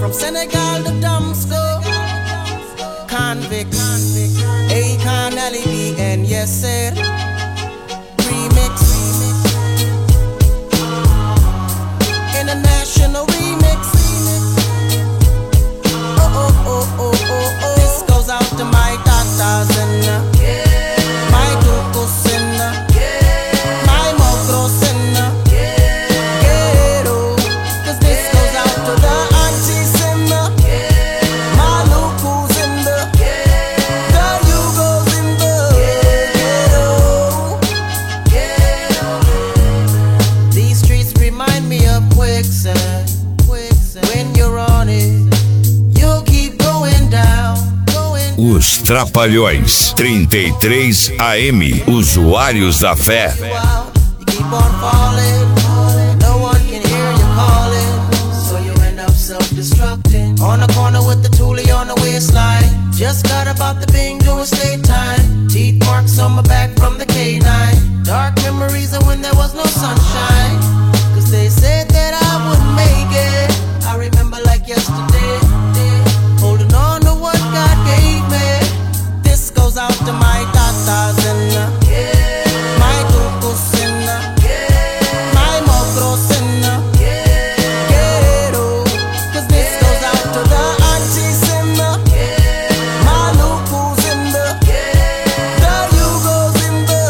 From Senegal to Damsco, Convicts, Akon, Ali B, and yes sir. Remix, international remix. Oh oh oh oh oh oh. This goes out to my tatas and my tucos and my mogros and ghetto. 'Cause this goes out to the aunties and my lucos and the Yugos in the ghetto. These streets remind me of quicksand. When you're on it, you'll keep going down. Os Trapalhões, 33 AM, usuários da fé. You keep on falling, no one can hear you calling, so you end up self-destructing. On the corner with the toolie on the waistline, just got about the Bing doing state time. Teeth marks on my back from the K9. Dark memories of when there was no sunshine, 'cause they said that I wouldn't make it. I remember like yesterday, holding on to what God gave me. This goes out to my tatas and my tucos and my mogros and ghetto. 'Cause this goes out to the aunties and my lucos and the Yugos in the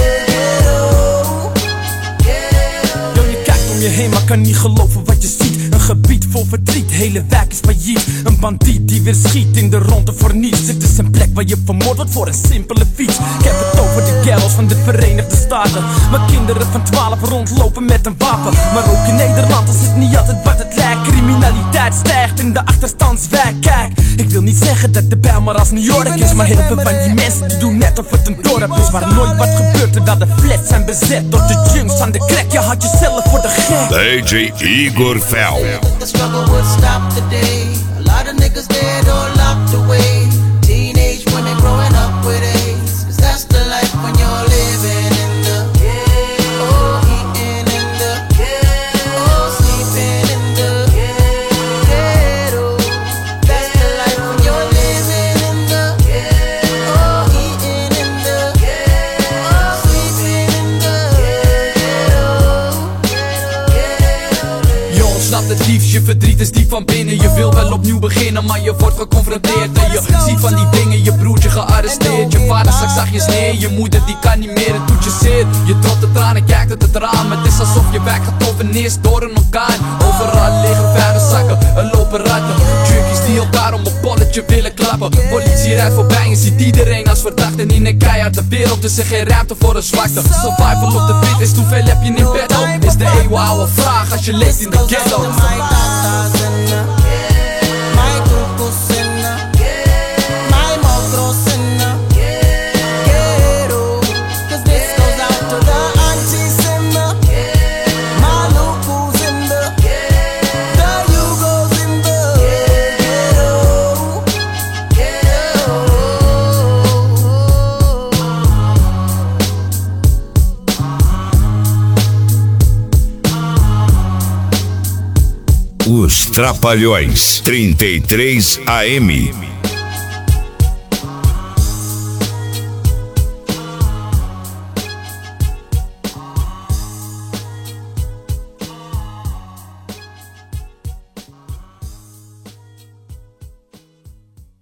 ghetto. Yo, je kijkt om je heen, maar kan niet geloven wat je ziet. Een gebied vol verdriet, hele wijk is failliet. Een bandiet die weer schiet in de ronde voor niets. Dit is een plek waar je vermoord wordt voor een simpele fiets. Ik heb het over de ghettos van de Verenigde Staten, waar kinderen van 12 rondlopen met een wapen. Maar ook in Nederland is het niet altijd wat het lijkt. Criminaliteit stijgt in de achterstandswijk. Kijk, ik wil niet zeggen dat de bij maar als New York is, maar heel veel van die mensen die doen net of het een dorp is waar nooit wat gebeurt terwijl de flats zijn bezet door de junks aan de crack. Je had jezelf voor de gek. DJ Igor Vel. The struggle would stop today. A lot of niggas dead or locked away. Teenage women growing up with AIDS. 'Cause that's the life when you're living in the oh, eating in the oh, sleeping in the ghetto. That's the life when you're living in the oh, eating in the oh, sleeping in the ghetto. Je ontsnapt het liefst, je verdriet is diep van binnen. Je wil wel opnieuw beginnen, maar je wordt geconfronteerd. En je ziet van die dingen, je broertje gearresteerd. Je vader straks zachtjes neer, je moeder die kan niet meer, het doet je zeer. Je dropt de tranen, kijkt uit het raam. Het is alsof je wijk getroffen is door een orkaan. Overal liggen vuilniszakken, er lopen ratten. Junkies die elkaar om een bolletje willen klappen. Politie rijdt voorbij en ziet iedereen als verdachte. In een keiharde wereld is er geen ruimte voor een zwakte. Survival op de fit is, hoeveel heb je in bed op? Is de eeuwenoude vraag als je leeft in de ghetto. My tatas and my tucos and my mogros and ghetto. 'Cause this goes out to the aunties and my lucos and the Yugos in the Os Trapalhões, 33 AM.